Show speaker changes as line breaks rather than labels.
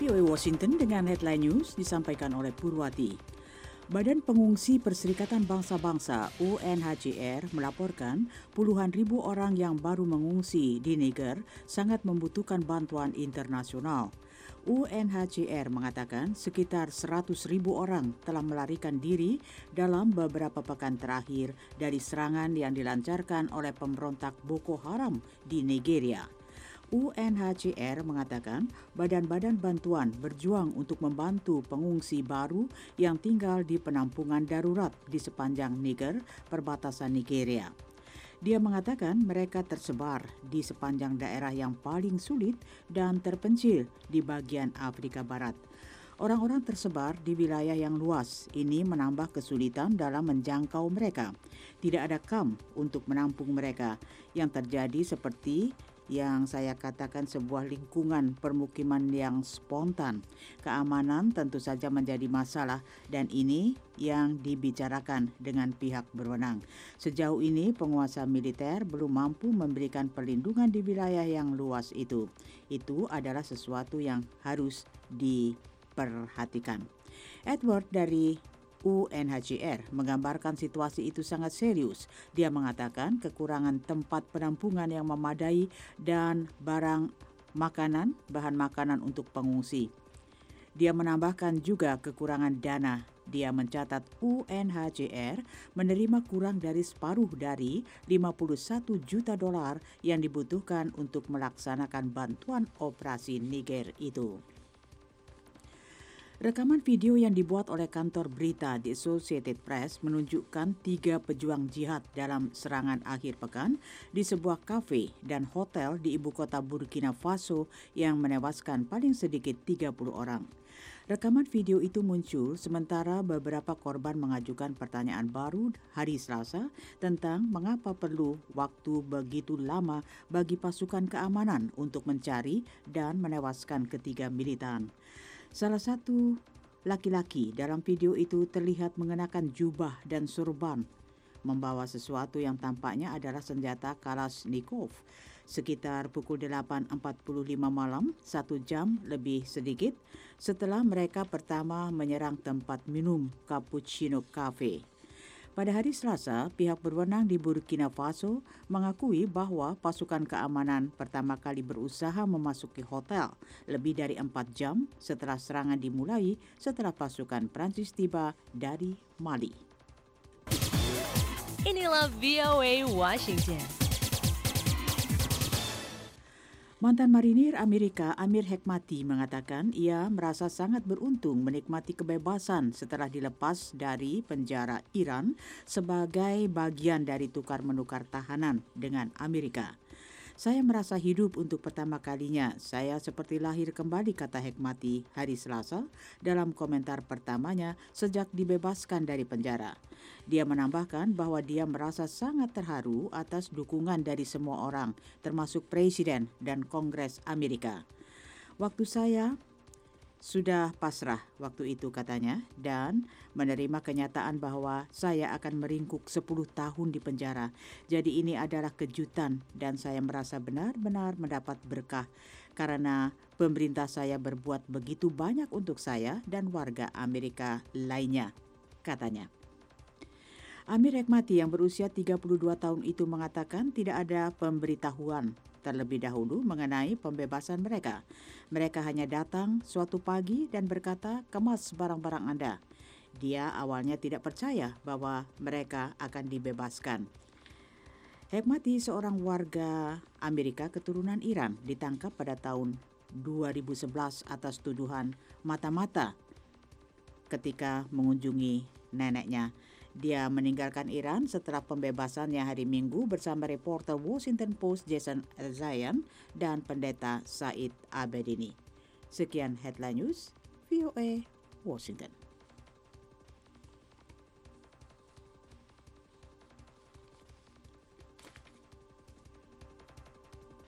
VOA Washington dengan headline news disampaikan oleh Purwati. Badan Pengungsi Perserikatan Bangsa-Bangsa UNHCR melaporkan puluhan ribu orang yang baru mengungsi di Niger sangat membutuhkan bantuan internasional. UNHCR mengatakan sekitar 100.000 orang telah melarikan diri dalam beberapa pekan terakhir dari serangan yang dilancarkan oleh pemberontak Boko Haram di Nigeria. UNHCR mengatakan badan-badan bantuan berjuang untuk membantu pengungsi baru yang tinggal di penampungan darurat di sepanjang Niger, perbatasan Nigeria. Dia mengatakan mereka tersebar di sepanjang daerah yang paling sulit dan terpencil di bagian Afrika Barat. Orang-orang tersebar di wilayah yang luas. Ini menambah kesulitan dalam menjangkau mereka. Tidak ada kamp untuk menampung mereka. Yang terjadi seperti yang saya katakan sebuah lingkungan permukiman yang spontan. Keamanan tentu saja menjadi masalah dan ini yang dibicarakan dengan pihak berwenang. Sejauh ini penguasa militer belum mampu memberikan perlindungan di wilayah yang luas itu. Itu adalah sesuatu yang harus diperhatikan. Edward dari UNHCR menggambarkan situasi itu sangat serius. Dia mengatakan kekurangan tempat penampungan yang memadai dan bahan makanan untuk pengungsi. Dia menambahkan juga kekurangan dana. Dia mencatat UNHCR menerima kurang dari separuh dari $51 juta yang dibutuhkan untuk melaksanakan bantuan operasi Niger itu. Rekaman video yang dibuat oleh kantor berita The Associated Press menunjukkan 3 pejuang jihad dalam serangan akhir pekan di sebuah kafe dan hotel di ibu kota Burkina Faso yang menewaskan paling sedikit 30 orang. Rekaman video itu muncul sementara beberapa korban mengajukan pertanyaan baru hari Selasa tentang mengapa perlu waktu begitu lama bagi pasukan keamanan untuk mencari dan menewaskan ketiga militan. Salah satu laki-laki dalam video itu terlihat mengenakan jubah dan sorban, membawa sesuatu yang tampaknya adalah senjata Kalashnikov. Sekitar pukul 8.45 malam, 1 jam lebih sedikit setelah mereka pertama menyerang tempat minum Cappuccino Cafe. Pada hari Selasa, pihak berwenang di Burkina Faso mengakui bahwa pasukan keamanan pertama kali berusaha memasuki hotel lebih dari 4 jam setelah serangan dimulai setelah pasukan Prancis tiba dari Mali.
Inilah VOA Washington.
Mantan marinir Amerika Amir Hekmati mengatakan ia merasa sangat beruntung menikmati kebebasan setelah dilepas dari penjara Iran sebagai bagian dari tukar-menukar tahanan dengan Amerika. Saya merasa hidup untuk pertama kalinya. Saya seperti lahir kembali, kata Hekmati hari Selasa dalam komentar pertamanya sejak dibebaskan dari penjara. Dia menambahkan bahwa dia merasa sangat terharu atas dukungan dari semua orang, termasuk Presiden dan Kongres Amerika. Waktu saya sudah pasrah waktu itu, katanya, dan menerima kenyataan bahwa saya akan meringkuk 10 tahun di penjara. Jadi ini adalah kejutan dan saya merasa benar-benar mendapat berkah karena pemerintah saya berbuat begitu banyak untuk saya dan warga Amerika lainnya, katanya. Amir Hekmati yang berusia 32 tahun itu mengatakan tidak ada pemberitahuan terlebih dahulu mengenai pembebasan mereka. Mereka hanya datang suatu pagi dan berkata, kemas barang-barang Anda. Dia awalnya tidak percaya bahwa mereka akan dibebaskan. Hekmati, seorang warga Amerika keturunan Iran, ditangkap pada tahun 2011 atas tuduhan mata-mata ketika mengunjungi neneknya. Dia meninggalkan Iran setelah pembebasannya hari Minggu bersama reporter Washington Post Jason Rezaian dan pendeta Said Abedini. Sekian headline news VOA Washington.